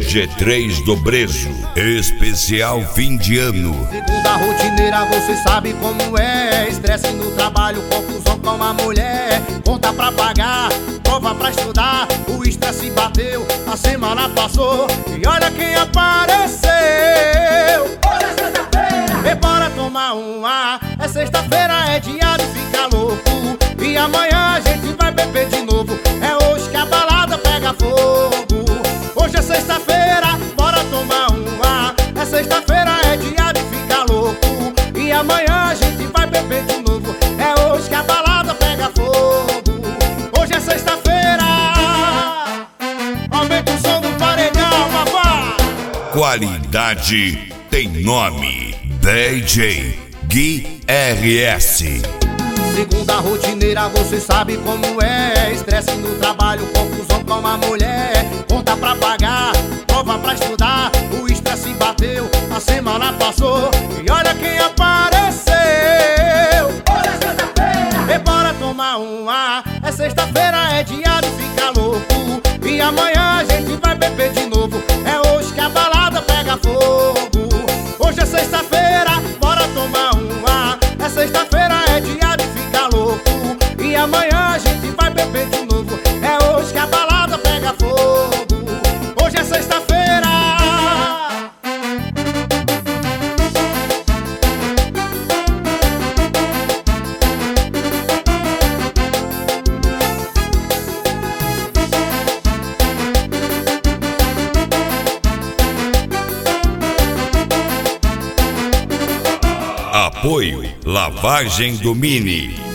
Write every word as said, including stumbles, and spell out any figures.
G três do Brejo, especial fim de ano. Segunda rotineira, você sabe como é. Estresse no trabalho, confusão com a mulher. Conta pra pagar, prova pra estudar. O estresse bateu, a semana passou e olha quem apareceu. Hoje é sexta-feira, E bora tomar um ar. É sexta-feira, é dia de ficar louco. E amanhã a gente vai beber de novo. É hoje que a balada pega fogo. Hoje é sexta-feira, bora tomar um ar. É sexta-feira, é dia de ficar louco. E amanhã a gente vai beber de novo. É hoje que a balada pega fogo. Hoje é sexta-feira. Aumenta o som do paredão, papai. Qualidade tem nome. D J Gui R S. Segunda rotineira, você sabe como é. Estresse no trabalho, confusão com a mulher. Conta pra pagar, prova pra estudar. O estresse bateu, a semana passou e olha quem apareceu. hoje é sexta-feira, E bora tomar um ar. É sexta-feira, é dia de ficar louco. E amanhã a gente vai beber de novo. É hoje que a balada pega fogo. Hoje é sexta-feira, bora tomar um ar. É sexta-feira, é dia de ficar louco. E amanhã a gente vai beber de novo. É hoje que a balada pega fogo. Hoje é sexta-feira. Apoio Lavagem do Mini.